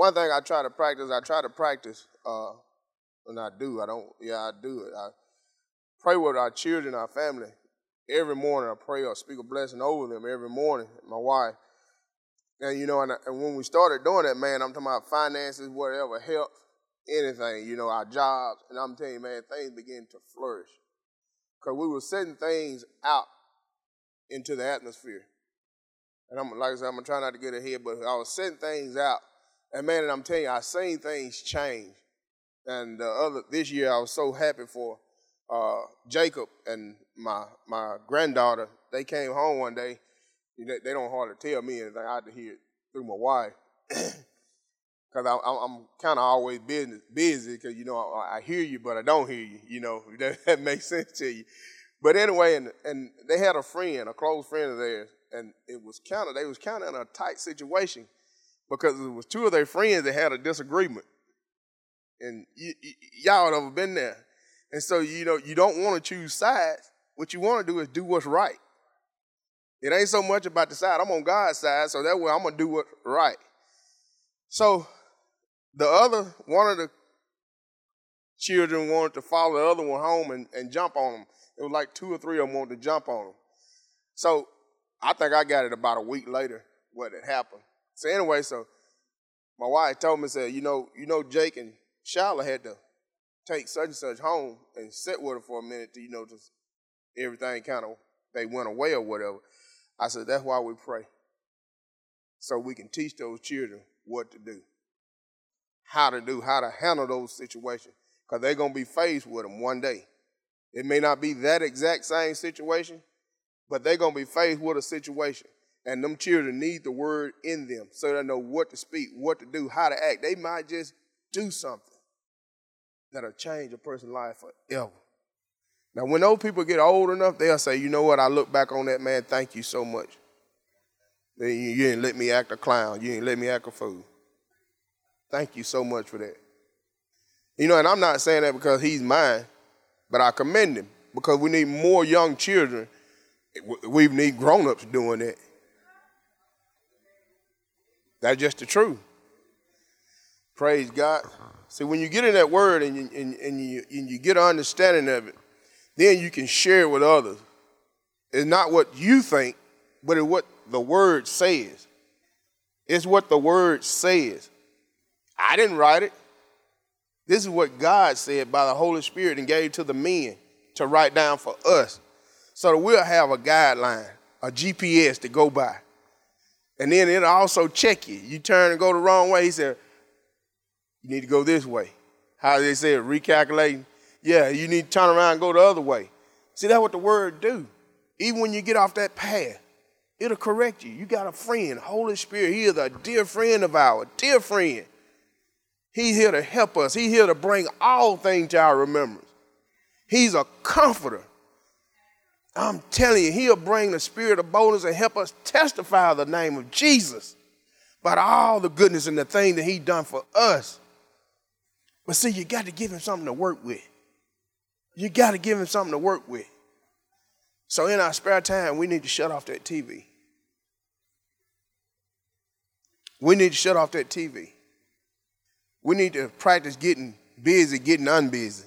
one thing I try to practice, and I do. I do it. I pray with our children, our family. Every morning I pray or speak a blessing over them every morning, my wife. And, and when we started doing that, man, I'm talking about finances, whatever, health, anything, our jobs. And I'm telling you, man, things begin to flourish. Because we were setting things out into the atmosphere. And like I said, I'm going to try not to get ahead, but I was setting things out. And, man, I'm telling you, I seen things change. And this year I was so happy for Jacob and my granddaughter. They came home one day. They don't hardly tell me anything. I had to hear it through my wife. Because I'm kind of always busy because, I hear you, but I don't hear you, that makes sense to you. But anyway, and they had a friend, a close friend of theirs, and they was kind of in a tight situation because it was two of their friends that had a disagreement. And y'all have ever been there. And so, you don't want to choose sides. What you want to do is do what's right. It ain't so much about the side. I'm on God's side, so that way I'm going to do what's right. So one of the children wanted to follow the other one home and jump on them. It was like 2 or 3 of them wanted to jump on them. So I think I got it about a week later what had happened. So anyway, my wife told me, said, Jake and Shyla had to take such and such home and sit with her for a minute to, just everything kind of, they went away or whatever. I said, that's why we pray. So we can teach those children what to do, how to handle those situations. Because they're going to be faced with them one day. It may not be that exact same situation, but they're going to be faced with a situation. And them children need the word in them so they know what to speak, what to do, how to act. They might just do something that'll change a person's life forever. Now, when those people get old enough, they'll say, you know what, I look back on that, man, thank you so much. You didn't let me act a clown. You didn't let me act a fool. Thank you so much for that. And I'm not saying that because he's mine, but I commend him because we need more young children. We need grown-ups doing that. That's just the truth. Praise God. See, when you get in that word and you get an understanding of it, then you can share it with others. It's not what you think, but it's what the word says. It's what the word says. I didn't write it. This is what God said by the Holy Spirit and gave to the men to write down for us. So that we'll have a guideline, a GPS to go by. And then it'll also check you. You turn and go the wrong way. He said, you need to go this way. How they say it, recalculating. Yeah, you need to turn around and go the other way. See, that's what the word do. Even when you get off that path, it'll correct you. You got a friend, Holy Spirit. He is a dear friend of ours, dear friend. He's here to help us. He's here to bring all things to our remembrance. He's a comforter. I'm telling you, he'll bring the spirit of boldness and help us testify of the name of Jesus about all the goodness and the thing that he done for us. But see, you got to give him something to work with. You got to give him something to work with. So in our spare time, we need to shut off that TV. We need to shut off that TV. We need to practice getting busy, getting unbusy.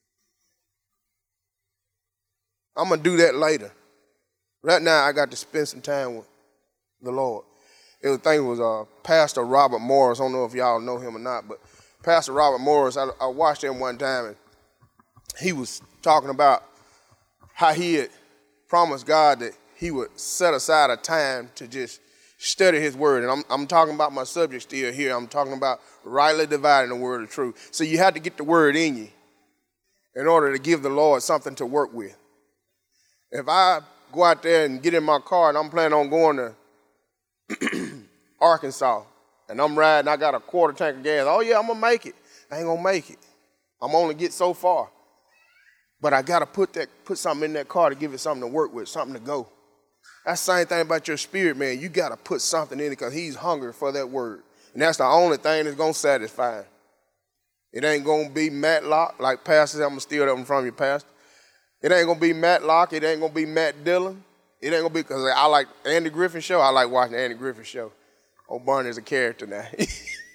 I'm going to do that later. Right now, I got to spend some time with the Lord. I think it was Pastor Robert Morris. I don't know if y'all know him or not, but Pastor Robert Morris, I watched him one time, and he was talking about how he had promised God that he would set aside a time to just study his word. And I'm talking about my subject still here. I'm talking about rightly dividing the word of truth. So you have to get the word in you in order to give the Lord something to work with. If I go out there and get in my car and I'm planning on going to Arkansas and I'm riding, I got a quarter tank of gas. Oh, yeah, I'm going to make it. I ain't going to make it. I'm only get so far. But I got to put something in that car to give it something to work with, something to go. That's the same thing about your spirit, man. You got to put something in it because he's hungry for that word. And that's the only thing that's going to satisfy him. It ain't going to be Matlock, like Pastor said. I'm going to steal that one from you, Pastor. It ain't going to be Matlock. It ain't going to be Matt Dillon. It ain't going to be, because I like Andy Griffin show. I like watching the Andy Griffin show. Old Barney is a character now.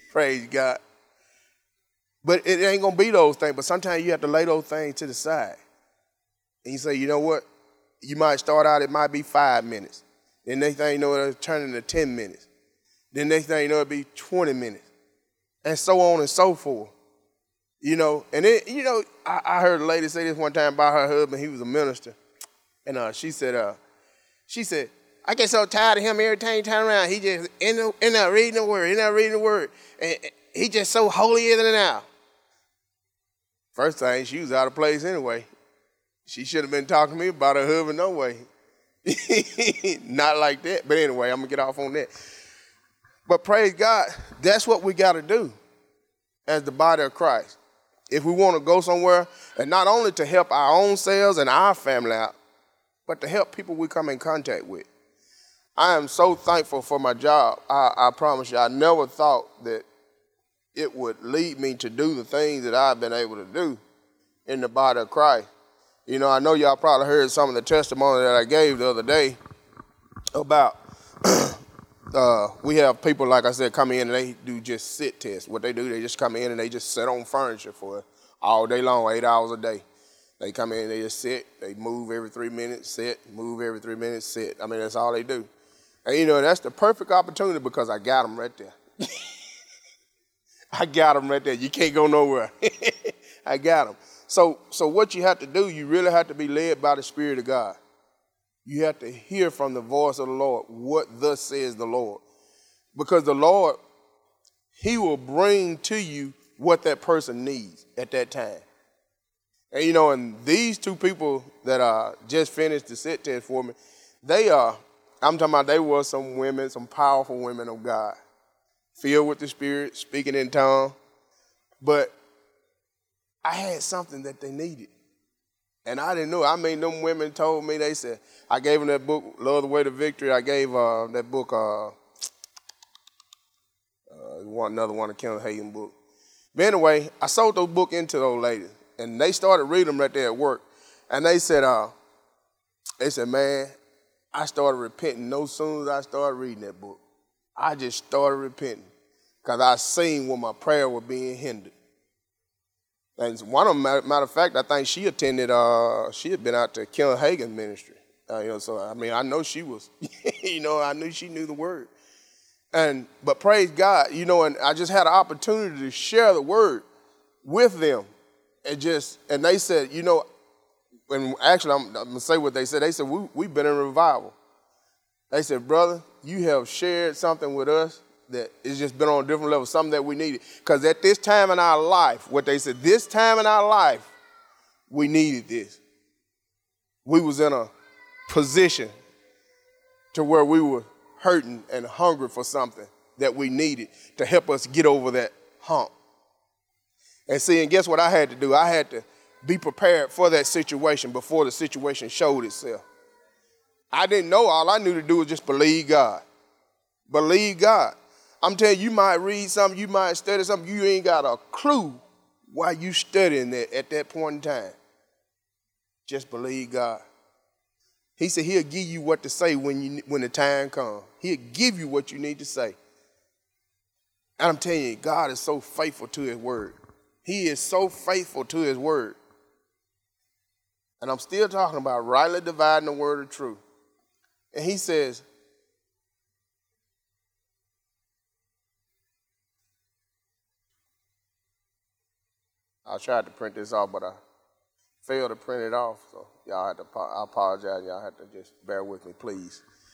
Praise God. But it ain't going to be those things. But sometimes you have to lay those things to the side. And you say, you know what? You might start out, it might be 5 minutes. Then next thing you know, it'll turn into 10 minutes. Then next thing you know, it'll be 20 minutes. And so on and so forth. You know, and then, you know, I heard a lady say this one time about her husband. He was a minister. And she said, I get so tired of him every time he turn around. He just in there reading the word, And he just so holier than thou. First thing, she was out of place anyway. She should have been talking to me about her husband no way. Not like that. But anyway, I'm going to get off on that. But praise God, that's what we got to do as the body of Christ. If we want to go somewhere, and not only to help our own selves and our family out, but to help people we come in contact with. I am so thankful for my job. I promise you, I never thought that it would lead me to do the things that I've been able to do in the body of Christ. You know, I know y'all probably heard some of the testimony that I gave the other day about we have people, like I said, come in and they do just sit tests. What they do, they just come in and they just sit on furniture for all day long, 8 hours a day. They come in and they just sit. They move every 3 minutes, sit, move every 3 minutes, sit. I mean, that's all they do. And, you know, that's the perfect opportunity because I got them right there. I got them right there. You can't go nowhere. I got them. So what you have to do, you really have to be led by the Spirit of God. You have to hear from the voice of the Lord what thus says the Lord. Because the Lord, he will bring to you what that person needs at that time. And, you know, and these two people that just finished the sit test for me, I'm talking about they were some women, some powerful women of God, filled with the Spirit, speaking in tongues. But I had something that they needed. And I didn't know. I mean, them women told me, they said, I gave them that book, Love the Way to Victory. I gave that book, another one, a Kenneth Hagin book. But anyway, I sold those books into those ladies. And they started reading them right there at work. And they said, man, I started repenting no sooner as I started reading that book. I just started repenting because I seen when my prayer was being hindered. And one of them, matter of fact, I think she attended, she had been out to Kenneth Hagin ministry. So, I mean, I know she was, I knew she knew the word. But praise God, and I just had an opportunity to share the word with them. And they said, and actually I'm going to say what they said. They said, we've been in revival. They said, brother, you have shared something with us that it's just been on a different level, something that we needed. Because at this time in our life, what they said, this time in our life, we needed this. We was in a position to where we were hurting and hungry for something that we needed to help us get over that hump. And see, and guess what I had to do? I had to be prepared for that situation before the situation showed itself. I didn't know. All I knew to do was just believe God. Believe God. I'm telling you, you might read something, you might study something, you ain't got a clue why you studying that at that point in time. Just believe God. He said he'll give you what to say when the time comes. He'll give you what you need to say. And I'm telling you, God is so faithful to his word. He is so faithful to his word. And I'm still talking about rightly dividing the word of truth. And he says, I tried to print this off, but I failed to print it off. So y'all I apologize. Y'all have to just bear with me, please.